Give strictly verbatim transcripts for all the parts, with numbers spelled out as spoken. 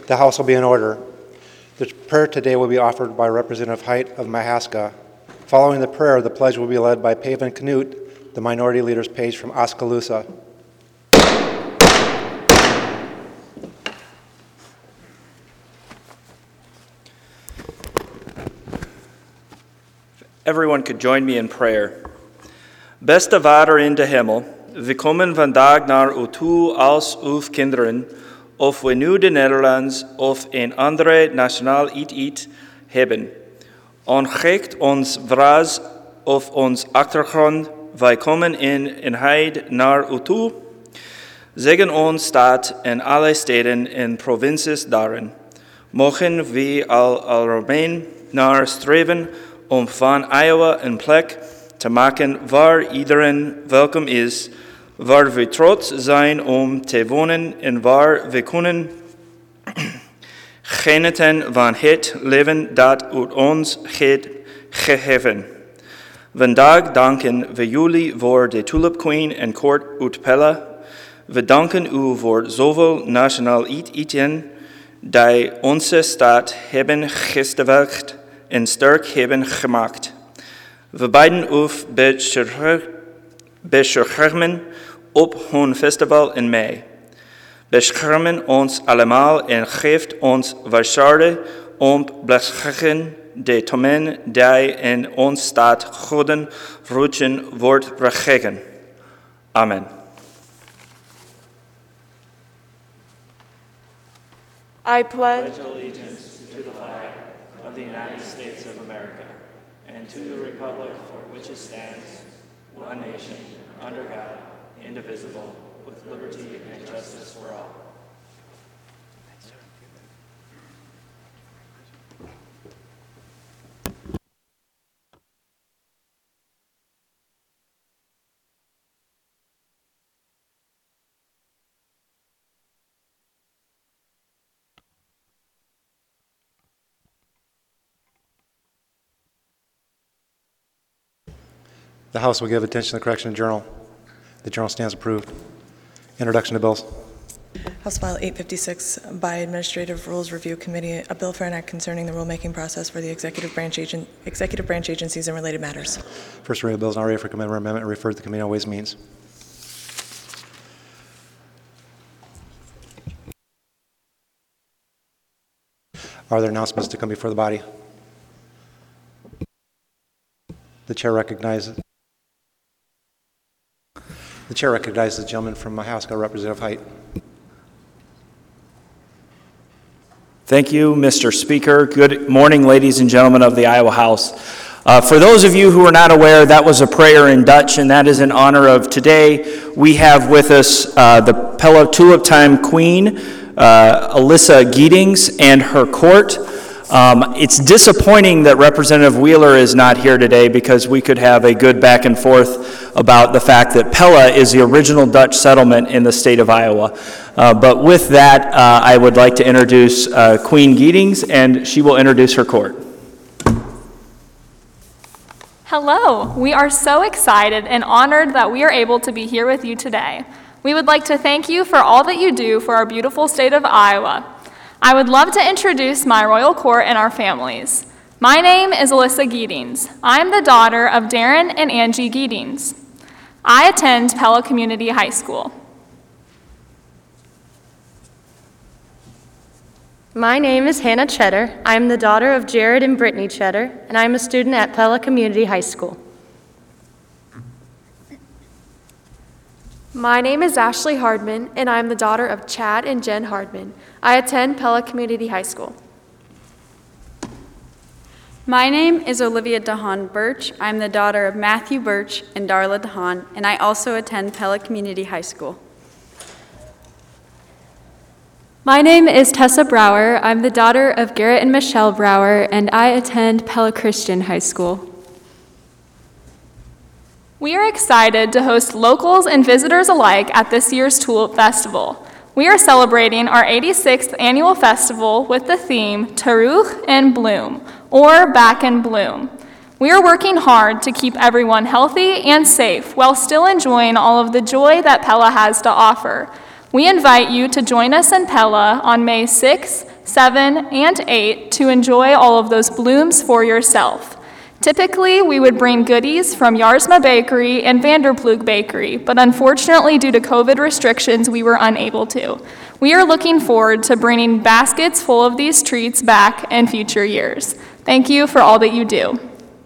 The House will be in order. The prayer today will be offered by Representative Height of Mahaska. Following the prayer, the pledge will be led by Paven Knut, the Minority Leaders page from Oskaloosa. Everyone could join me in prayer. Beste Vader in de hemel, we komen vandaag naar u toe als uw kinderen, of we nu de Nederlands of een andere nationaal iets hebben. Ongeacht ons ras of ons achtergrond, wij komen in eenheid naar u toe. Zegen ons staat en alle steden en provincies daarin. Mogen we al algemeen naar streven om van Iowa een plek te maken waar iedereen welkom is, waar we trots zijn om te wonen en waar we kunnen genieten van het leven dat u ons heeft gegeven. Vandaag danken we jullie voor de Tulip Queen en Court uit Pella. We danken u voor zoveel nationaal eten die onze stad hebben gesticht en sterk hebben gemaakt. We bidden u beschermen op hun festival in mei. Beschermen ons allemaal en geeft ons wijsheid om beschermen de tomen die in ons stad goeden routine wordt gegeven. Amen. I pledge allegiance to the flag of the United States of America and to the republic for which it stands, one nation, under God, indivisible, with liberty and justice for all. The House will give attention to the correction journal. The journal stands approved. Introduction to bills. House File eight fifty-six by Administrative Rules Review Committee, a bill for an act concerning the rulemaking process for the executive branch agent, executive branch agencies and related matters. First reading of bills now ready for committee amendment and referred to the Committee on Ways and Means. Are there announcements to come before the body? The chair recognizes. The chair recognizes the gentleman from Mahaska, Representative Height. Thank you, Mister Speaker. Good morning, ladies and gentlemen of the Iowa House. Uh, for those of you who are not aware, that was a prayer in Dutch, and that is in honor of today. We have with us uh, the Pella Tulip Time Queen, uh, Alyssa Giedings, and her court. Um, it's disappointing that Representative Wheeler is not here today because we could have a good back and forth about the fact that Pella is the original Dutch settlement in the state of Iowa. Uh, but with that, uh, I would like to introduce uh, Queen Giedings, and she will introduce her court. Hello, we are so excited and honored that we are able to be here with you today. We would like to thank you for all that you do for our beautiful state of Iowa. I would love to introduce my royal court and our families. My name is Alyssa Giedings. I am the daughter of Darren and Angie Giedings. I attend Pella Community High School. My name is Hannah Cheddar. I am the daughter of Jared and Brittany Cheddar, and I am a student at Pella Community High School. My name is Ashley Hardman, and I am the daughter of Chad and Jen Hardman. I attend Pella Community High School. My name is Olivia DeHaan Birch. I'm the daughter of Matthew Birch and Darla DeHaan, and I also attend Pella Community High School. My name is Tessa Brower. I'm the daughter of Garrett and Michelle Brower, and I attend Pella Christian High School. We are excited to host locals and visitors alike at this year's Tulip Festival. We are celebrating our eighty-sixth annual festival with the theme Terug and Bloom, or Back in Bloom. We are working hard to keep everyone healthy and safe while still enjoying all of the joy that Pella has to offer. We invite you to join us in Pella on May sixth, seven, and eight to enjoy all of those blooms for yourself. Typically, we would bring goodies from Jarsma Bakery and Vanderplug Bakery, but unfortunately, due to COVID restrictions, we were unable to. We are looking forward to bringing baskets full of these treats back in future years. Thank you for all that you do.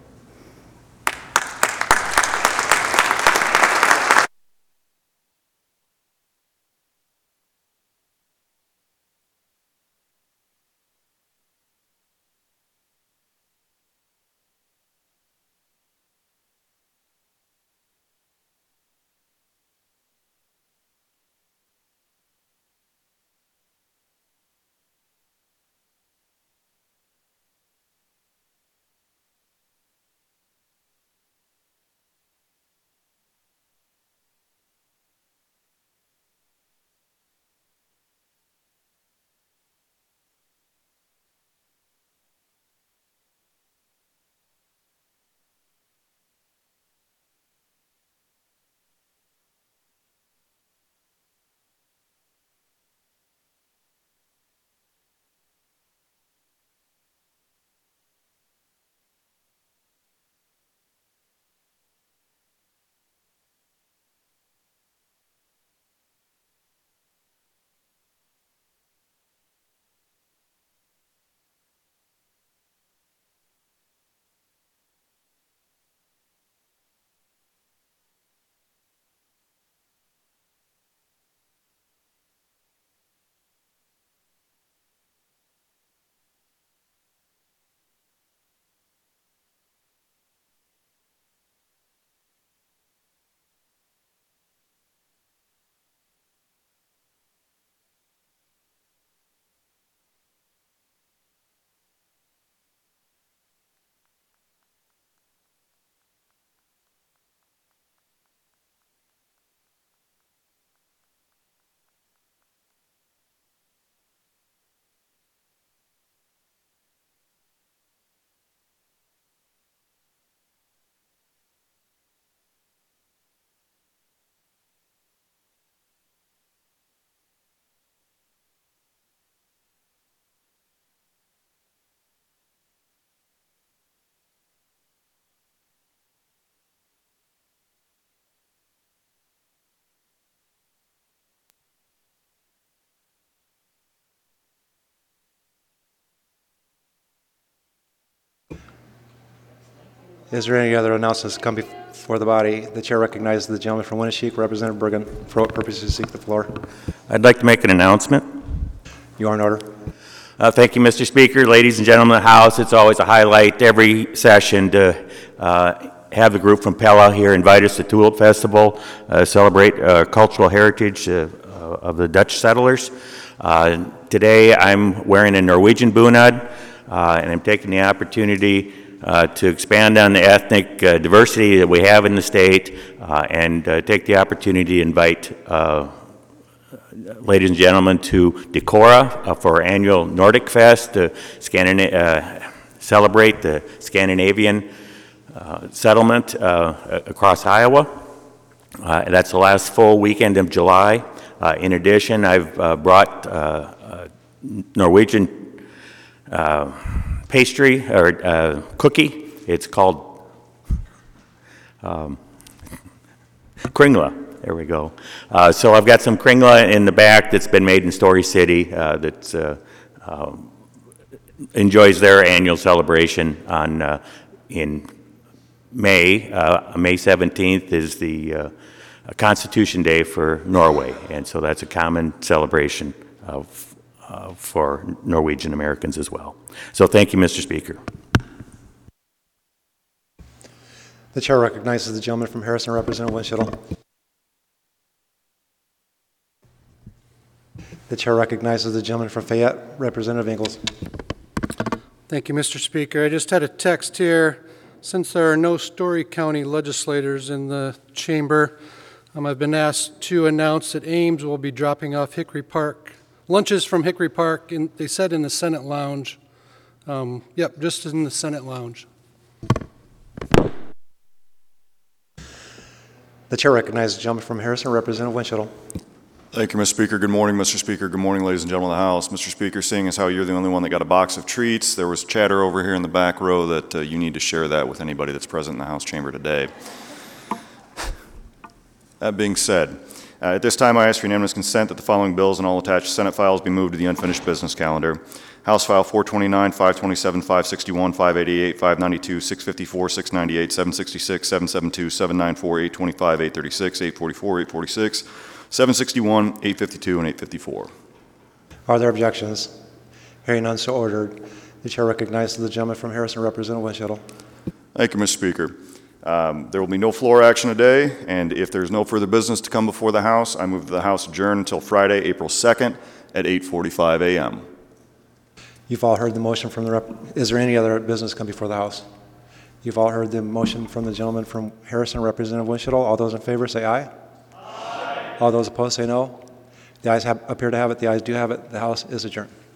Is there any other announcements to come before the body? The chair recognizes the gentleman from Winneshiek, Representative Bergen. For what purpose does he seek the floor? I'd like to make an announcement. You are in order. Uh, thank you, Mister Speaker. Ladies and gentlemen of the House, it's always a highlight every session to uh, have the group from Pella here invite us to Tulip Festival, uh, celebrate uh, cultural heritage uh, of the Dutch settlers. Uh, today I'm wearing a Norwegian bunad, uh, and I'm taking the opportunity Uh, to expand on the ethnic uh, diversity that we have in the state uh, and uh, take the opportunity to invite uh, ladies and gentlemen to Decorah uh, for our annual Nordic Fest to Scandina- uh, celebrate the Scandinavian uh, settlement uh, across Iowa. Uh, that's the last full weekend of July. Uh, in addition, I've uh, brought uh, uh, Norwegian uh, pastry or uh, cookie. It's called um, kringla. There we go. Uh, so I've got some kringla in the back that's been made in Story City uh, that uh, uh, enjoys their annual celebration on uh, in May. Uh, May seventeenth is the uh, Constitution Day for Norway, and so that's a common celebration of Uh, for Norwegian Americans as well. So thank you, Mister Speaker. The chair recognizes the gentleman from Harrison, Representative Winshuttle. The chair recognizes the gentleman from Fayette, Representative Ingalls. Thank you, Mister Speaker. I just had a text here. Since there are no Story County legislators in the chamber, um, I've been asked to announce that Ames will be dropping off Hickory Park lunches from Hickory Park, in, they said in the Senate lounge. Um, yep, just in the Senate lounge. The chair recognizes the gentleman from Harrison, Representative Winshuttle. Thank you, Mister Speaker. Good morning, Mister Speaker. Good morning, ladies and gentlemen of the House. Mister Speaker, seeing as how you're the only one that got a box of treats, there was chatter over here in the back row that uh, you need to share that with anybody that's present in the House chamber today. That being said, uh, at this time I ask for unanimous consent that the following bills and all attached Senate files be moved to the unfinished business calendar. House File four twenty-nine, five twenty-seven, five sixty-one, five eighty-eight, five ninety-two, six fifty-four, six ninety-eight, seven sixty-six, seven seventy-two, seven ninety-four, eight twenty-five, eight thirty-six, eight forty-four, eight forty-six, seven sixty-one, eight fifty-two, and eight fifty-four. Are there objections? Hearing none, so ordered. The chair recognizes the gentleman from Harrison, Representative Winchell. Thank you, Mister Speaker. Um, there will be no floor action today, and if there's no further business to come before the House, I move that the House adjourn until Friday, April second at eight forty-five a m You've all heard the motion from the rep. Is there any other business come before the House? You've all heard the motion from the gentleman from Harrison, Representative Winchell. All those in favor say aye. Aye. All those opposed say no. The ayes have, appear to have it. The ayes do have it. The House is adjourned.